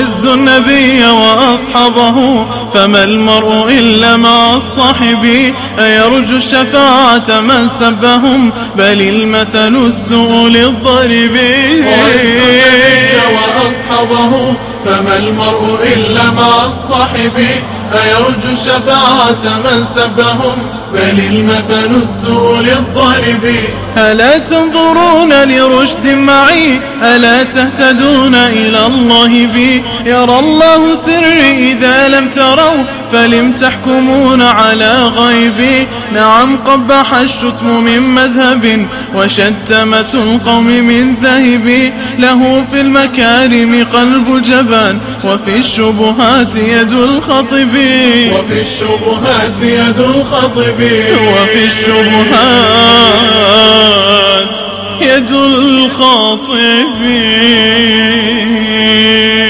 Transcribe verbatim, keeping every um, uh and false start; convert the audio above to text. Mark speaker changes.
Speaker 1: يعز النبي وأصحابه، فما المرء إلا مع الصاحب. أيرجو الشفاعة من سبهم، بل المثل السوء للضرب.
Speaker 2: يعز النبي وأصحابه، فما المرء إلا مع الصاحب. أيرجو الشفاعة من سبهم، بل المثل السوء للضرب.
Speaker 1: ألا تنظرون لرشد معي، ألا تهتدون إلى الله بي. يرى الله سري إذا لم تروا، فلم تحكمون على غيبي. نعم قبح الشتم من مذهب، وشتمة القوم من ذهب. له في المكارم قلب جبان، وفي الشبهات يد الخطب.
Speaker 2: وفي الشبهات يد الخطب.
Speaker 1: وفي الشبهات يد الخاطب.